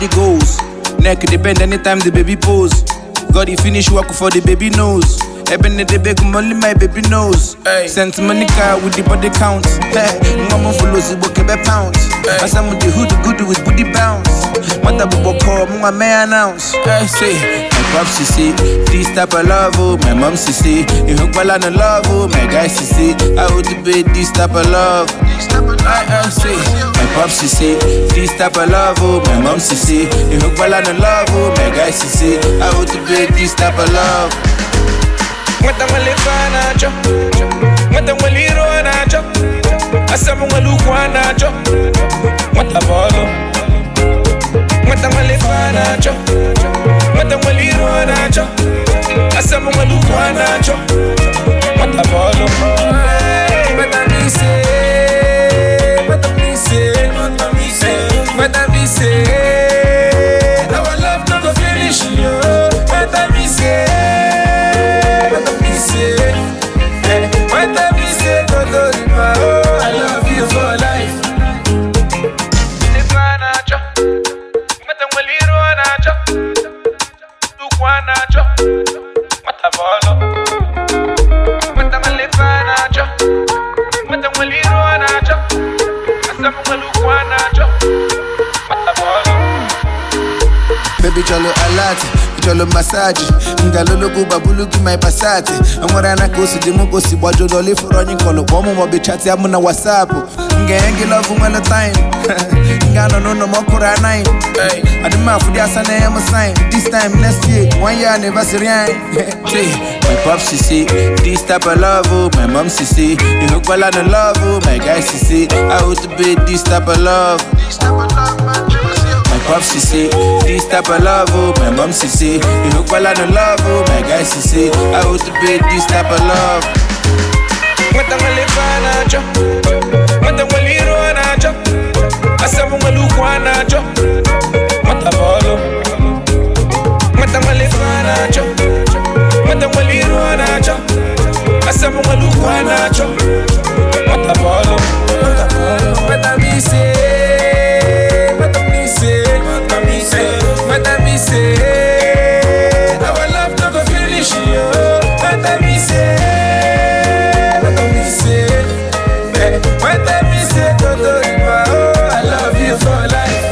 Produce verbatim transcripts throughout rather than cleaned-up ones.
the goals. Neck depend anytime the baby pose. Got the finish work for the baby nose. Eben the big only my baby knows. Hey. Sent money car with the body count. Hey, mama follows the book a pound. I said the hood good with booty bounce. What the book call my man announce. I say, my pops see this type of love, oh, my mom see. You hook well on the love, oh, my guys see. I would be this type of love. I, I say, my pops see this type of love, oh, my mom see. You hook well on the love, oh, my guys see. I would be this type of love. Mata malefana cho, mata maliro na cho, asamu malukwa na cho, mata bolo. Mata malefana cho, mata maliro na cho, asamu malukwa na cho, mata bolo. Mata mi se, mata mi se, mata mi se, mata mi se. Our love no go finish, yo. Mata mi se. I love you for life. Baby cholo alati, cholo massage. Ngalolo kuba buluki my passati. Amorana kosi demo kosi wajo doli for running kolo. Bomo mobi chati amuna WhatsApp. Ngengi love umelo time. Ngano no no mokura nine. Adima fudi asane emo sign. This time next year, one year anniversary. My pops see this type of love, oh, my mom see. You hook well on the love, oh, my guys see. I would be this type of love. This type of love, man. My pops see this type of love, oh, my mom see. You hook well on the love, oh, my guys see. I would be this type of love. Mata malefana cho, mata maliro na cho, asamu malukwa na cho, mata bolo. Mata malefana cho, mata maliro na cho, asamu malukwa na cho, mata bolo. Mata mi se. Mata mi se, our love no go finish, yo. Mata mi se, mata mi se, mata mi se, todo riba. Oh, I love you for life.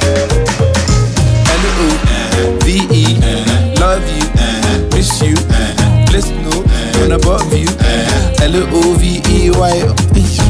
L O V E, love you, miss you, let's know, when above you. L O V E Y.